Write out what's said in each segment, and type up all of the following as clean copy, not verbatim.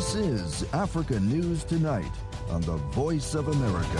This is Africa News Tonight on the Voice of America.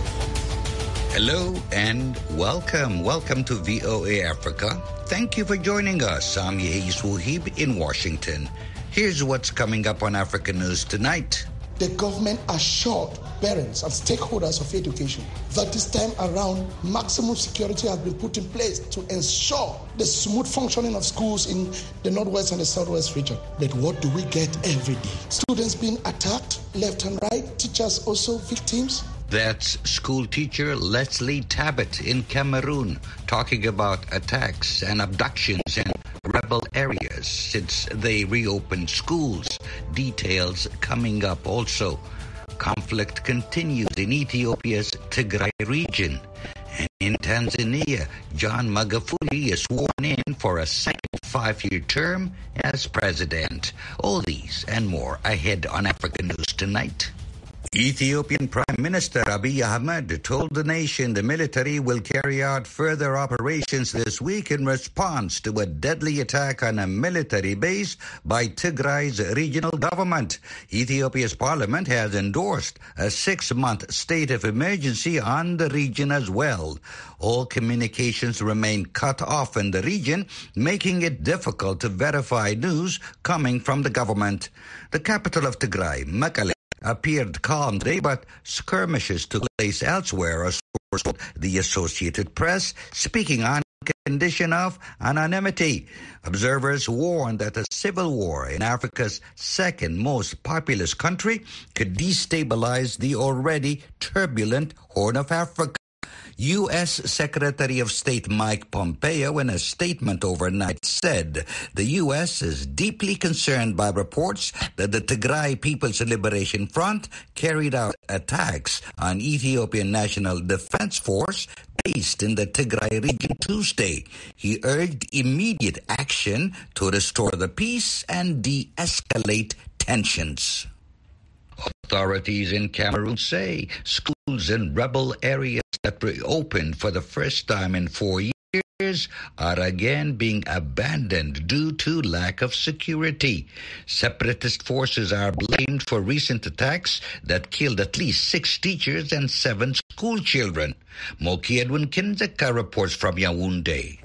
Hello and welcome. Welcome to VOA Africa. Thank you for joining us. I'm Yehiz Wuhib in Washington. Here's what's coming up on Africa News Tonight. The government assured parents and stakeholders of education that this time around, maximum security has been put in place to ensure the smooth functioning of schools in the Northwest and the Southwest region. But what do we get every day? Students being attacked left and right, teachers also victims. That's school teacher Leslie Tabet in Cameroon talking about attacks and abductions in rebel areas since they reopened schools. Details coming up also. Conflict continues in Ethiopia's Tigray region. And in Tanzania, John Magufuli is sworn in for a second 5-year term as president. All these and more ahead on Africa News Tonight. Ethiopian Prime Minister Abiy Ahmed told the nation the military will carry out further operations this week in response to a deadly attack on a military base by Tigray's regional government. Ethiopia's parliament has endorsed a 6-month state of emergency on the region as well. All communications remain cut off in the region, making it difficult to verify news coming from the government. The capital of Tigray, Mekelle, appeared calm today, but skirmishes took place elsewhere, a source told the Associated Press, speaking on condition of anonymity. Observers warned that a civil war in Africa's second most populous country could destabilize the already turbulent Horn of Africa. U.S. Secretary of State Mike Pompeo, in a statement overnight, said the U.S. is deeply concerned by reports that the Tigray People's Liberation Front carried out attacks on Ethiopian National Defense Force based in the Tigray region Tuesday. He urged immediate action to restore the peace and de-escalate tensions. Authorities in Cameroon say schools in rebel areas that reopened for the first time in 4 years are again being abandoned due to lack of security. Separatist forces are blamed for recent attacks that killed at least 6 teachers and 7 school children. Moki Edwin Kinzeka reports from Yaoundé.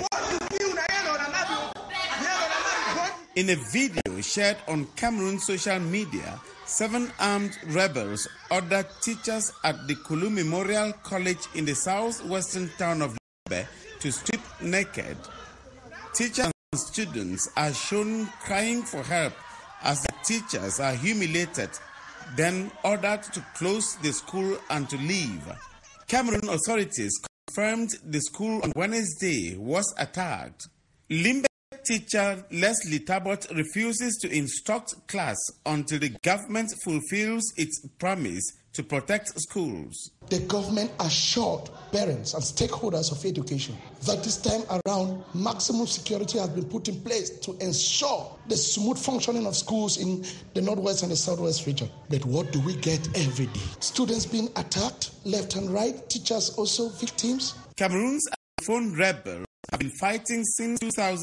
In a video shared on Cameroon social media, 7 armed rebels ordered teachers at the Kulu Memorial College in the southwestern town of Libe to strip naked. Teachers and students are shown crying for help as the teachers are humiliated, then ordered to close the school and to leave. Cameroon authorities confirmed the school on Wednesday was attacked. Limbe teacher Leslie Tabet refuses to instruct class until the government fulfills its promise to protect schools. The government assured parents and stakeholders of education that this time around, maximum security has been put in place to ensure the smooth functioning of schools in the Northwest and the Southwest region. But what do we get every day? Students being attacked left and right, teachers also victims. Cameroon's phone rebels have been fighting since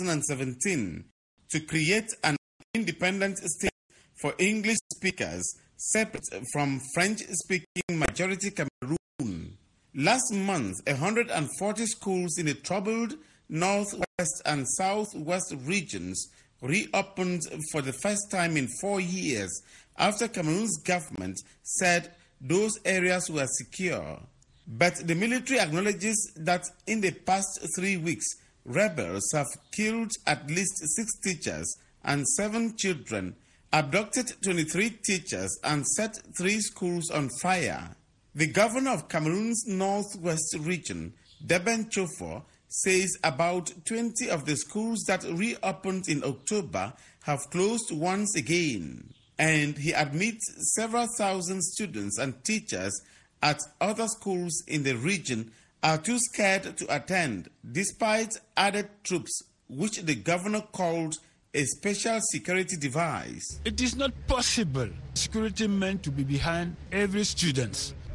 2017 to create an independent state for English speakers separate from French-speaking majority Cameroon. Last month, 140 schools in the troubled northwest and southwest regions reopened for the first time in 4 years after Cameroon's government said those areas were secure. But the military acknowledges that in the past 3 weeks, rebels have killed at least 6 teachers and 7 children, abducted 23 teachers, and set 3 schools on fire. The governor of Cameroon's northwest region, Deben Chofo, says about 20 of the schools that reopened in October have closed once again. And he admits several thousand students and teachers at other schools in the region are too scared to attend, despite added troops, which the governor called a special security device. It is not possible security men to be behind every student.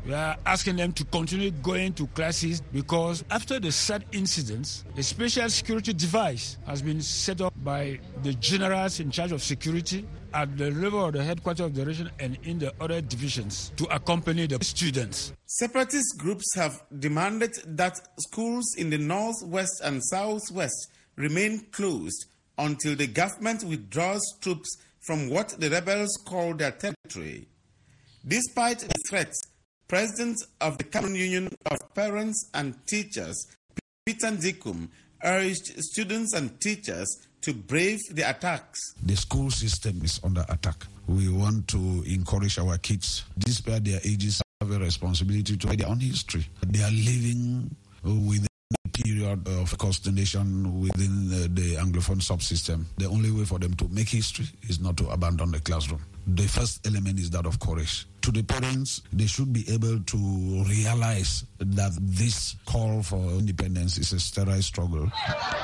We are asking them to continue going to classes because after the sad incidents, a special security device has been set up by the generals in charge of security at the level of the headquarters of the region and in the other divisions to accompany the students. Separatist groups have demanded that schools in the northwest and southwest remain closed until the government withdraws troops from what the rebels call their territory. Despite the threats, President of the Cameroon Union of Parents and Teachers, Peter Ndikum, urged students and teachers to brave the attacks. The school system is under attack. We want to encourage our kids, despite their ages, have a responsibility to write their own history. They are living within a period of consternation within the Anglophone subsystem. The only way for them to make history is not to abandon the classroom. The first element is that of courage. To the parents, they should be able to realize that this call for independence is a sterile struggle.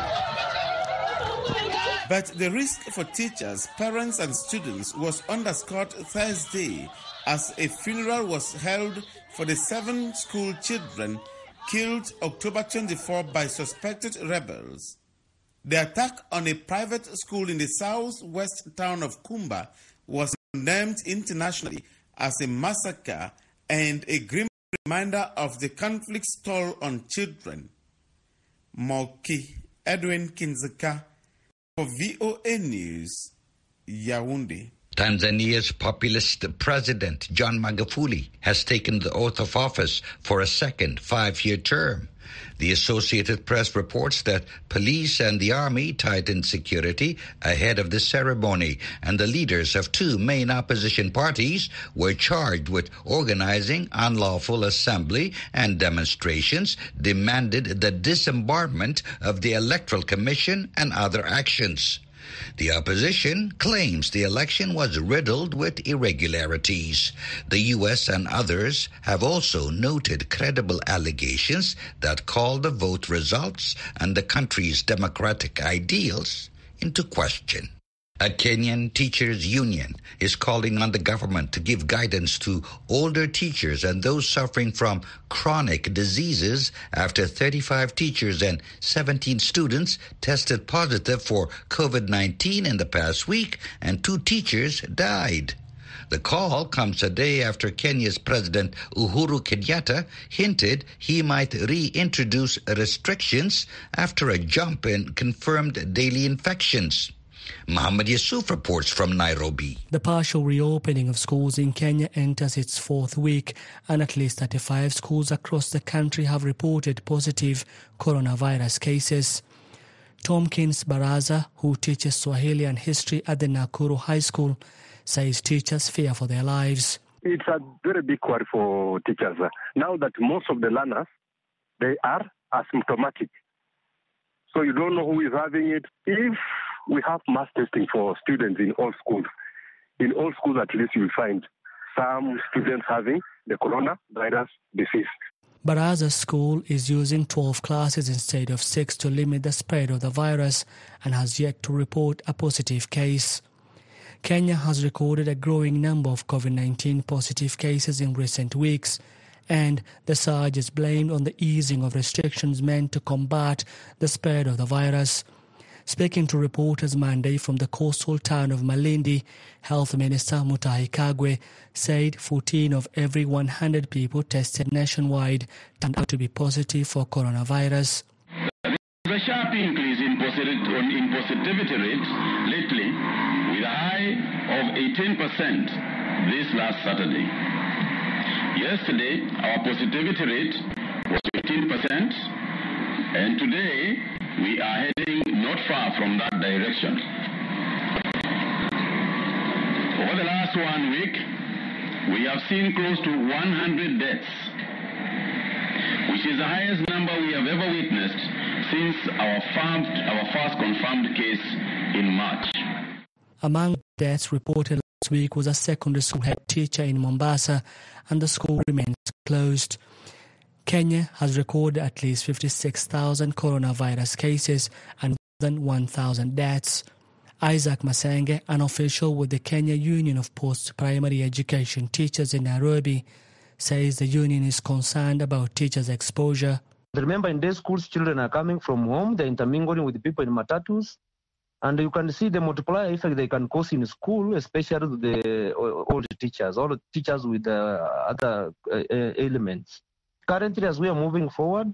But the risk for teachers, parents and students was underscored Thursday as a funeral was held for the 7 school children killed October 24 by suspected rebels. The attack on a private school in the southwest town of Kumba was condemned internationally as a massacre and a grim reminder of the conflict's toll on children. Moki Edwin Kinzeka for VOA News, Yaoundé. Tanzania's populist president, John Magufuli, has taken the oath of office for a second 5-year term. The Associated Press reports that police and the army tightened security ahead of the ceremony, and the leaders of 2 main opposition parties were charged with organizing unlawful assembly and demonstrations, demanded the disbarment of the Electoral Commission and other actions. The opposition claims the election was riddled with irregularities. The U.S. and others have also noted credible allegations that call the vote results and the country's democratic ideals into question. A Kenyan teachers' union is calling on the government to give guidance to older teachers and those suffering from chronic diseases after 35 teachers and 17 students tested positive for COVID-19 in the past week and 2 teachers died. The call comes a day after Kenya's President Uhuru Kenyatta hinted he might reintroduce restrictions after a jump in confirmed daily infections. Muhammad Yusuf reports from Nairobi. The partial reopening of schools in Kenya enters its 4th week, and at least 35 schools across the country have reported positive coronavirus cases. Tomkins Baraza, who teaches Swahili and history at the Nakuru High School, says teachers fear for their lives. It's a very big worry for teachers. Now that most of the learners, they are asymptomatic. So you don't know who is having it. If we have mass testing for students in all schools, at least you will find some students having the coronavirus disease. Baraza's school is using 12 classes instead of 6 to limit the spread of the virus and has yet to report a positive case. Kenya has recorded a growing number of COVID-19 positive cases in recent weeks, and the surge is blamed on the easing of restrictions meant to combat the spread of the virus. Speaking to reporters Monday from the coastal town of Malindi, Health Minister Mutahi Kagwe said 14 of every 100 people tested nationwide turned out to be positive for coronavirus. There's a sharp increase in positivity rates lately, with a high of 18% this last Saturday. Yesterday, our positivity rate was 18%, and today we are heading not far from that direction. Over the last 1 week, we have seen close to 100 deaths, which is the highest number we have ever witnessed since our first confirmed case in March. Among deaths reported last week was a secondary school head teacher in Mombasa, and the school remains closed. Kenya has recorded at least 56,000 coronavirus cases and more than 1,000 deaths. Isaac Masenge, an official with the Kenya Union of Post-Primary Education Teachers in Nairobi, says the union is concerned about teachers' exposure. Remember, in day schools, children are coming from home, they're intermingling with people in matatus, and you can see the multiplier effect they can cause in school, especially the old teachers, or teachers with other elements. Currently, as we are moving forward,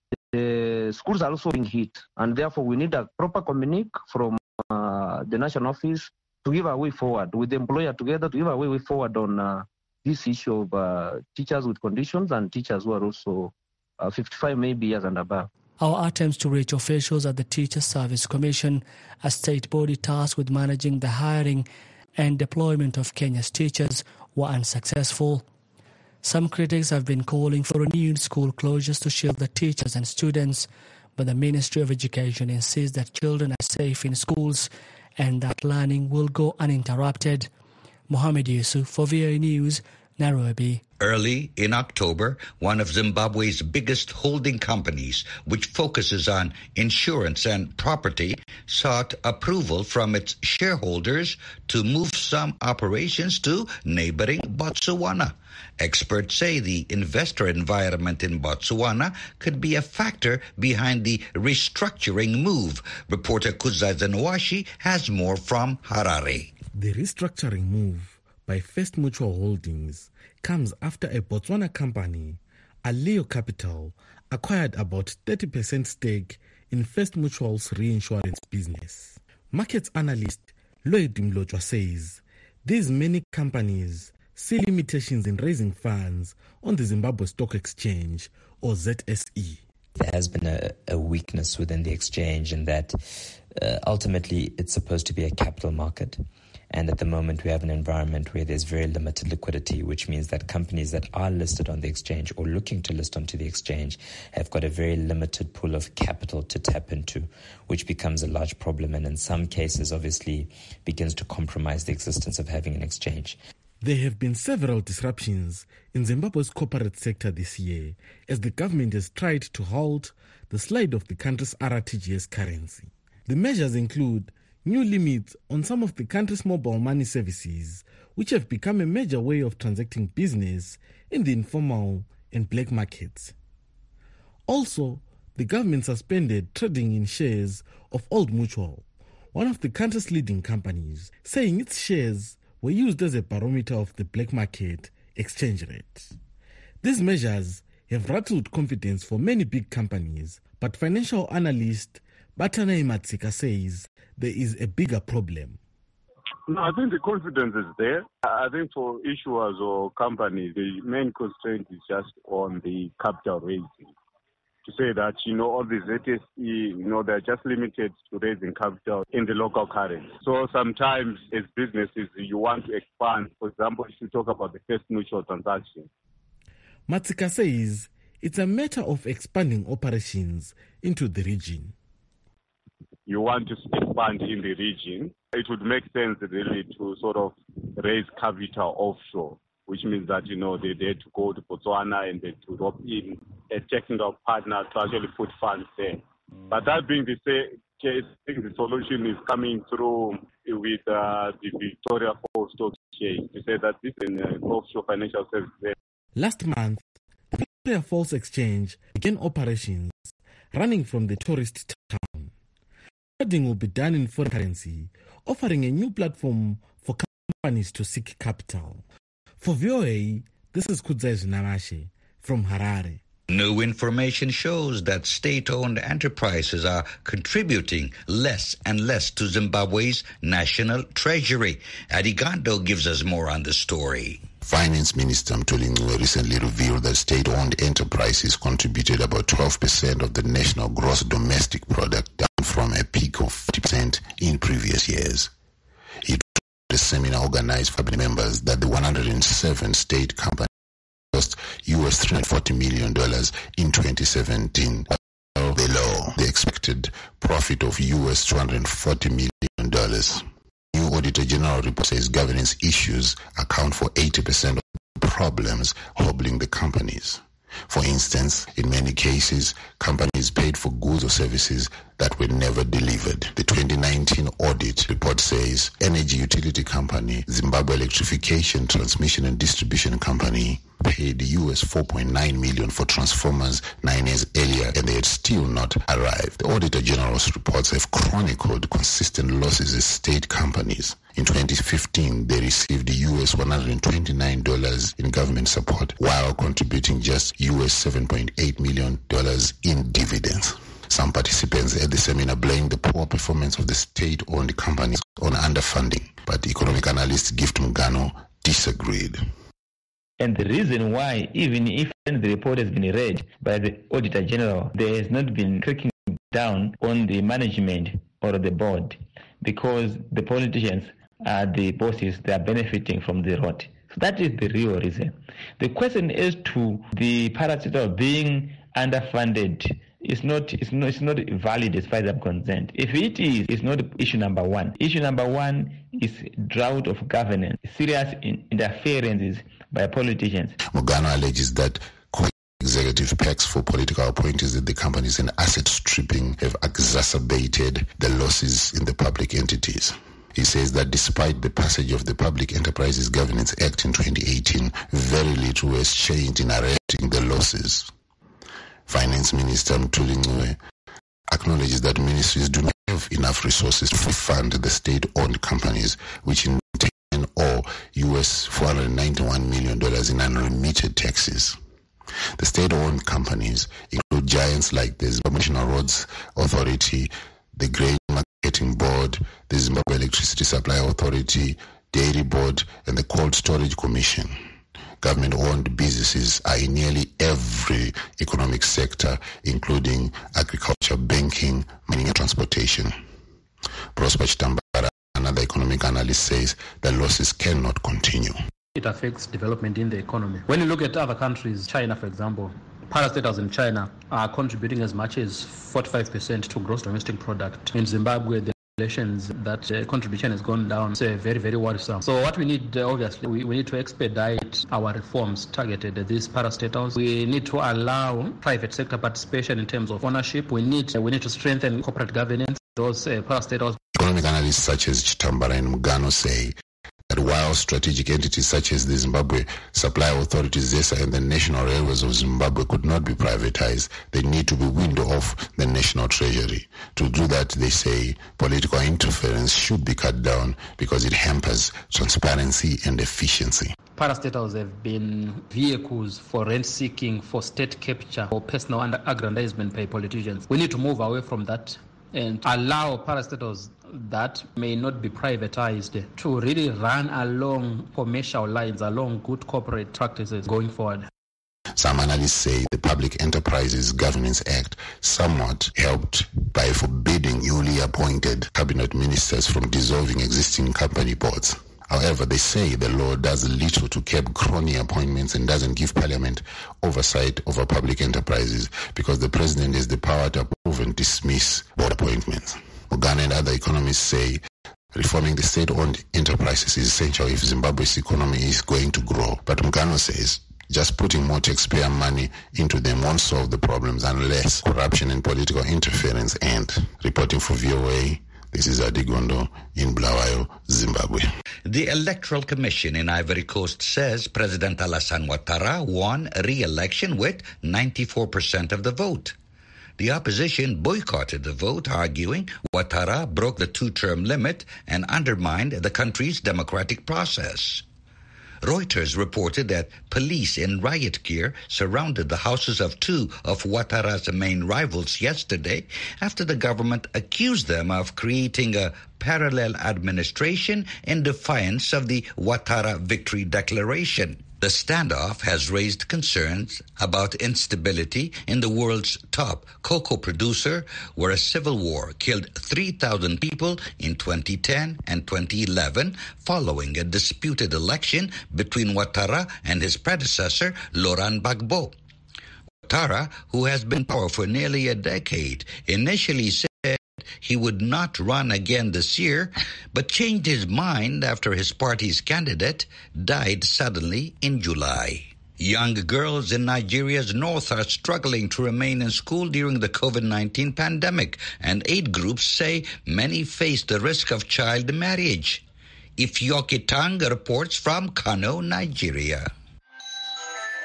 the schools are also being hit, and therefore we need a proper communique from the national office to give a way forward with the employer together to give a way forward on this issue of teachers with conditions and teachers who are also 55 maybe years and above. Our attempts to reach officials at the Teacher Service Commission, a state body tasked with managing the hiring and deployment of Kenya's teachers, were unsuccessful. Some critics have been calling for renewed school closures to shield the teachers and students, but the Ministry of Education insists that children are safe in schools and that learning will go uninterrupted. Mohamed Yusuf for VOA News, Nairobi. Early in October, one of Zimbabwe's biggest holding companies, which focuses on insurance and property, sought approval from its shareholders to move some operations to neighboring Botswana. Experts say the investor environment in Botswana could be a factor behind the restructuring move. Reporter Kuzai Zanwashi has more from Harare. The restructuring move by First Mutual Holdings comes after a Botswana company, Aleo Capital, acquired about 30% stake in First Mutual's reinsurance business. Markets analyst Lloyd Mlojwa says these many companies see limitations in raising funds on the Zimbabwe Stock Exchange, or ZSE. There has been a weakness within the exchange in that ultimately it's supposed to be a capital market. And at the moment, we have an environment where there's very limited liquidity, which means that companies that are listed on the exchange or looking to list onto the exchange have got a very limited pool of capital to tap into, which becomes a large problem and in some cases, obviously, begins to compromise the existence of having an exchange. There have been several disruptions in Zimbabwe's corporate sector this year as the government has tried to halt the slide of the country's RTGS currency. The measures include new limits on some of the country's mobile money services, which have become a major way of transacting business in the informal and black markets. Also, the government suspended trading in shares of Old Mutual, one of the country's leading companies, saying its shares were used as a barometer of the black market exchange rate. These measures have rattled confidence for many big companies, but financial analyst Batanai Matsika says there is a bigger problem. No, I think the confidence is there. I think for issuers or companies, the main constraint is just on the capital raising. To say that, all the ZSE, they're just limited to raising capital in the local currency. So sometimes as businesses, you want to expand. For example, if you talk about the First Mutual transaction. Matsika says it's a matter of expanding operations into the region. You want to expand in the region, it would make sense really to sort of raise capital offshore, which means that, they had to go to Botswana and then to rope in a technical partner to actually put funds there. But that being the case, I think the solution is coming through with the Victoria Falls Stock Exchange to say that this is an offshore financial service there. Last month, the Victoria Falls Exchange began operations running from the tourist town. Trading will be done in foreign currency, offering a new platform for companies to seek capital. For VOA, this is Kudzai Namashe from Harare. New information shows that state-owned enterprises are contributing less and less to Zimbabwe's national treasury. Adigando gives us more on the story. Finance Minister Mthuli Ncube recently revealed that state-owned enterprises contributed about 12% of the national gross domestic product, down from a peak of 40% in previous years. It was a seminar organized for members that the 107 state companies cost US $340 million in 2017, below the expected profit of US $240 million. New Auditor General report says governance issues account for 80% of the problems hobbling the companies. For instance, in many cases, companies paid for goods or services that were never delivered. The 2019 audit report says energy utility company, Zimbabwe Electrification Transmission and Distribution Company, paid US $4.9 million for transformers 9 years earlier, and they had still not arrived. The Auditor General's reports have chronicled consistent losses as state companies. In 2015, they received US $129 in government support, while contributing just US $7.8 million in dividends. Some participants at the seminar blamed the poor performance of the state-owned companies on underfunding, but economic analyst Gift Mugano disagreed. And the reason why, even if the report has been read by the Auditor General, there has not been cracking down on the management or the board, because the politicians are the bosses, they are benefiting from the rot. So that is the real reason. The question as to the parastatal being underfunded is not valid as far as I'm concerned. If it is, it's not issue number one. Issue number one is drought of governance, serious interferences by politicians. Mugano alleges that executive packs for political appointees at the companies and asset stripping have exacerbated the losses in the public entities. He says that despite the passage of the Public Enterprises Governance Act in 2018, very little has changed in arresting the losses. Finance Minister Mthuli Ncube acknowledges that ministries do not have enough resources to fund the state-owned companies, which in turn owe US $491 million in unremitted taxes. The state-owned companies include giants like the Zimbabwe National Roads Authority, the Grain Marketing Board, the Zimbabwe Electricity Supply Authority, Dairy Board, and the Cold Storage Commission. Government-owned businesses are in nearly every economic sector, including agriculture, banking, mining, and transportation. Prosper Chitambara, another economic analyst, says the losses cannot continue. It affects development in the economy. When you look at other countries, China, for example, parastatals in China are contributing as much as 45% to gross domestic product. In Zimbabwe, that contribution has gone down. It's very, very worrisome. So what we need, obviously, we need to expedite our reforms targeted at these parastatals. We need to allow private sector participation in terms of ownership. We need to strengthen corporate governance. Those parastatals. Economic analysts such as Chitambara and Mugano say that while strategic entities such as the Zimbabwe Supply Authority, ZESA, and the National Railways of Zimbabwe could not be privatized, they need to be weaned off the national treasury. To do that, they say political interference should be cut down because it hampers transparency and efficiency. Parastatals have been vehicles for rent-seeking, for state capture, for personal aggrandizement by politicians. We need to move away from that and allow parastatals that may not be privatized to really run along commercial lines, along good corporate practices going forward. Some analysts say the Public Enterprises Governance Act somewhat helped by forbidding newly appointed cabinet ministers from dissolving existing company boards. However, they say the law does little to curb crony appointments and doesn't give Parliament oversight over public enterprises because the President has the power to approve and dismiss board appointments. Mugano and other economists say reforming the state-owned enterprises is essential if Zimbabwe's economy is going to grow. But Mugano says just putting more taxpayer money into them won't solve the problems unless corruption and political interference end. Reporting for VOA, this is Adigondo in Bulawayo, Zimbabwe. The Electoral Commission in Ivory Coast says President Alassane Ouattara won re-election with 94% of the vote. The opposition boycotted the vote, arguing Ouattara broke the two-term limit and undermined the country's democratic process. Reuters reported that police in riot gear surrounded the houses of two of Ouattara's main rivals yesterday after the government accused them of creating a parallel administration in defiance of the Ouattara Victory Declaration. The standoff has raised concerns about instability in the world's top cocoa producer, where a civil war killed 3,000 people in 2010 and 2011 following a disputed election between Ouattara and his predecessor, Laurent Gbagbo. Ouattara, who has been in power for nearly a decade, initially said he would not run again this year, but changed his mind after his party's candidate died suddenly in July. Young girls in Nigeria's north are struggling to remain in school during the COVID-19 pandemic, and aid groups say many face the risk of child marriage. Ifyoki Tang reports from Kano, Nigeria.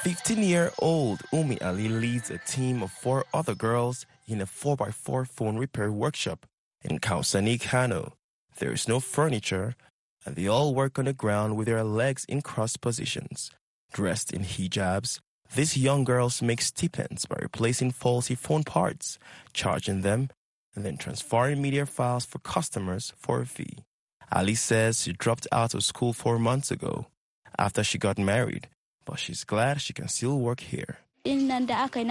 15-year-old Umi Ali leads a team of 4 other girls in a 4x4 phone repair workshop in Kausani, Kano. There is no furniture, and they all work on the ground with their legs in crossed positions. Dressed in hijabs, these young girls make stipends by replacing faulty phone parts, charging them, and then transferring media files for customers for a fee. Ali says she dropped out of school 4 months ago after she got married, but she's glad she can still work here. I'm happy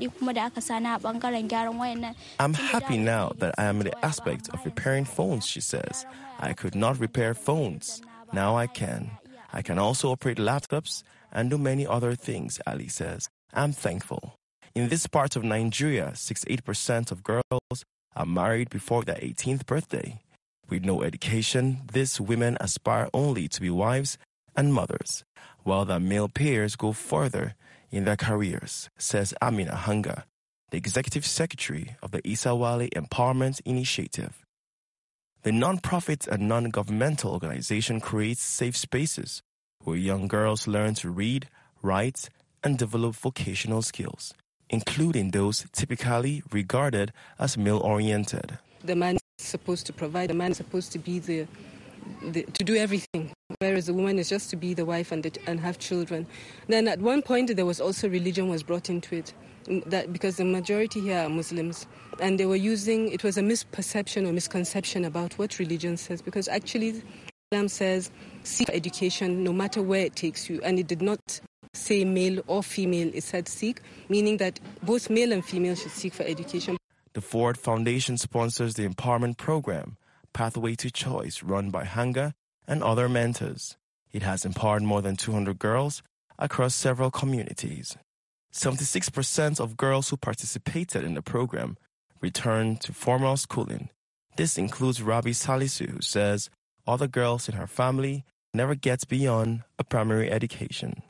now that I am in the aspect of repairing phones, she says. I could not repair phones. Now I can. I can also operate laptops and do many other things, Ali says. I'm thankful. In this part of Nigeria, 68% of girls are married before their 18th birthday. With no education, these women aspire only to be wives and mothers, while their male peers go further in their careers, says Amina Hanga, the executive secretary of the Isawali Empowerment Initiative. The non-profit and non-governmental organization creates safe spaces where young girls learn to read, write, and develop vocational skills, including those typically regarded as male-oriented. The man is supposed to provide, the man is supposed to be to do everything, whereas the woman is just to be the wife and have children. Then at one point there was also religion was brought into it, that because the majority here are Muslims, and they were using, it was a misperception or misconception about what religion says, because actually Islam says seek education no matter where it takes you, and it did not say male or female, it said seek, meaning that both male and female should seek for education. The Ford Foundation sponsors the empowerment program, Pathway to Choice, run by Hanga and other mentors. It has empowered more than 200 girls across several communities. 76% of girls who participated in the program returned to formal schooling. This includes Rabi Salisu, who says other girls in her family never get beyond a primary education.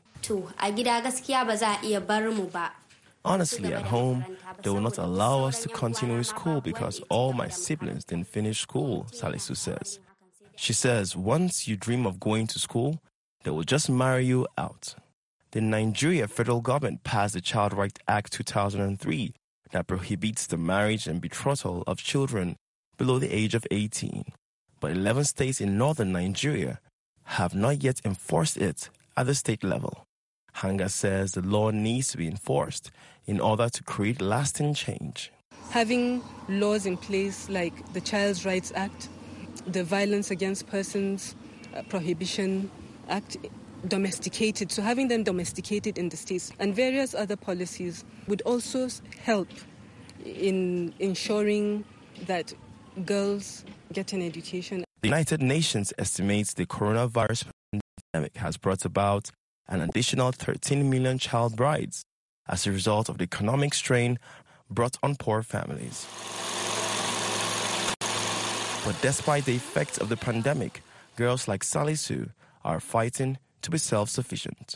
Honestly, at home, they will not allow us to continue school because all my siblings didn't finish school, Salisu says. She says once you dream of going to school, they will just marry you out. The Nigeria federal government passed the Child Rights Act 2003 that prohibits the marriage and betrothal of children below the age of 18. But 11 states in northern Nigeria have not yet enforced it at the state level. Hanga says the law needs to be enforced in order to create lasting change. Having laws in place like the Child Rights Act, the Violence Against Persons Prohibition Act, domesticated, so having them domesticated in the states and various other policies would also help in ensuring that girls get an education. The United Nations estimates the coronavirus pandemic has brought about an additional 13 million child brides as a result of the economic strain brought on poor families. But despite the effects of the pandemic, girls like Salisu are fighting to be self-sufficient.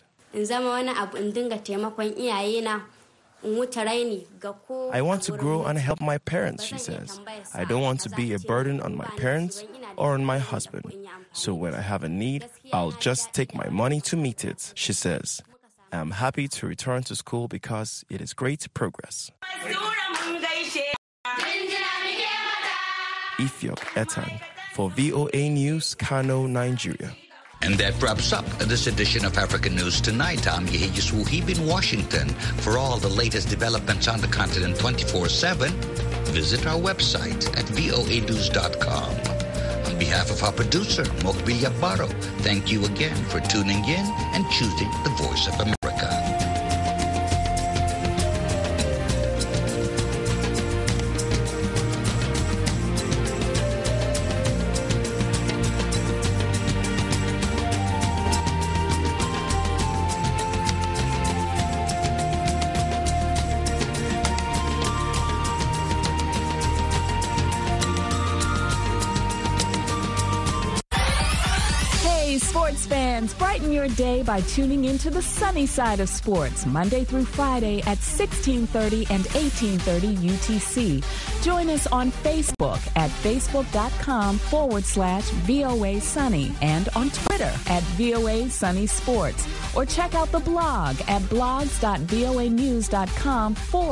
I want to grow and help my parents, she says. I don't want to be a burden on my parents or on my husband. So when I have a need, I'll just take my money to meet it, she says. I'm happy to return to school because it is great progress. Ifyok Etang for VOA News, Kano, Nigeria. And that wraps up this edition of African News Tonight. I'm Yehiyas Wuhib in Washington. For all the latest developments on the continent 24/7, visit our website at voanews.com. On behalf of our producer, Mokbil Yabaro, thank you again for tuning in and choosing the Voice of America. Hey, sports fans, brighten your day by tuning into the sunny side of sports, Monday through Friday at 16:30 and 18:30 UTC. Join us on Facebook at facebook.com/VOA Sunny and on Twitter at VOA Sunny Sports. Or check out the blog at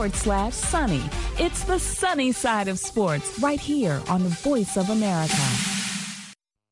blogs.voanews.com/sunny. It's the sunny side of sports right here on the Voice of America.